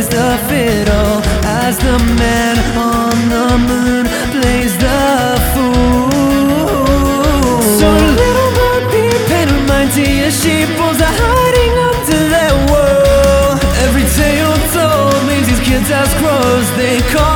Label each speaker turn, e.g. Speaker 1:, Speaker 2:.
Speaker 1: plays the fiddle as the man on the moon plays the fool. So little Bo Peep and her mighty sheeples are hiding under their wool. Every tale told leaves these kids as crows. They call